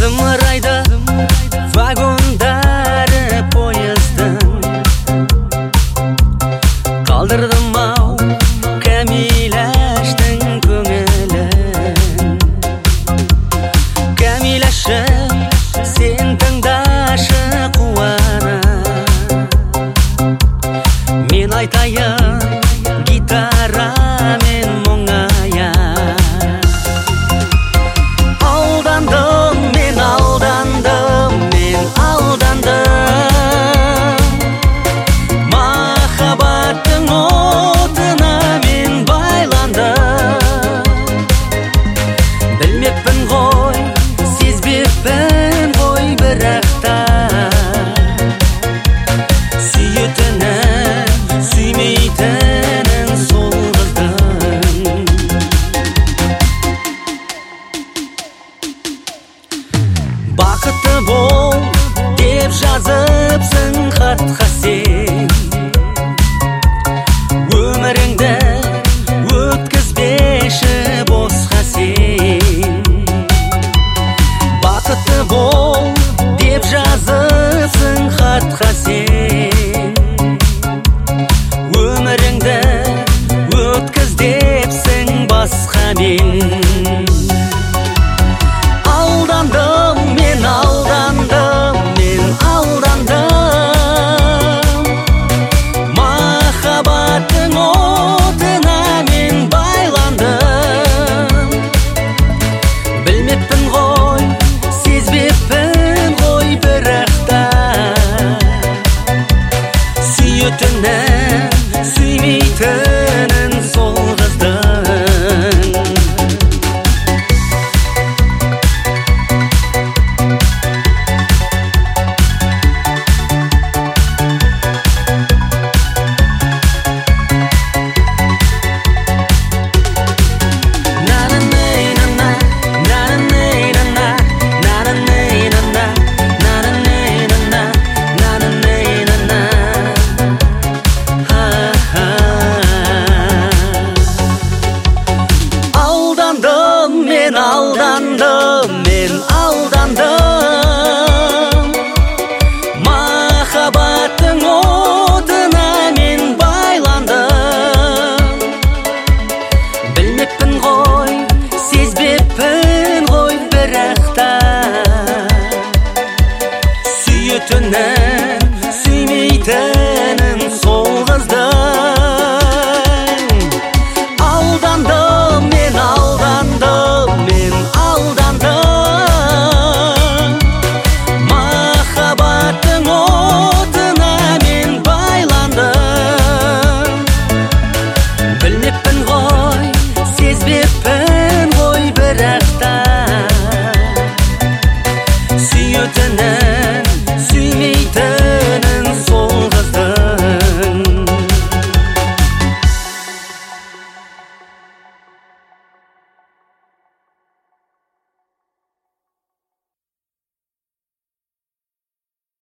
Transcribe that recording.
Зымырайды вагондары поездың, қалдырдым ау Кәмиләштің көңілін. Кәмиләшім, сен тыңдашы қуана, мен айтайын гитарамен мұңая. Алданdım, мен алданdım, мен алданdım. Махаббаттың отына мен байландым. Білмеппін ғой, сезбеппін ғой, бірақ та сүйетінін, сүймейтінін сол қыздың. Бақытты бол деп жазыпсың хатқа сен, өміріңді өткізбеші босқа сен. Бақытты бол деп жазыпсың хатқа сен, өміріңді өткіз депсің басқамен. Алданdım, мен алданdım, мен алданdım. Махаббаттың отына мен байландым. Білмеппін ғой, сезбеппін ғой, бірақ та сүйетінін, сүймейтінін сол қыздың. Мен алданdım, мен алданdım. Махаббаттың отына мен байландым. Білмеппін ғой, сезбеппін ғой, бірақ та сүйетінін, сүймейтінін сол қыздың. Алданdım, мен алданdım, мен алданdım. Махаббаттың отына мен байландым. Білмеппін ғой, сезбеппін ғой, бірақ та сүйетінін,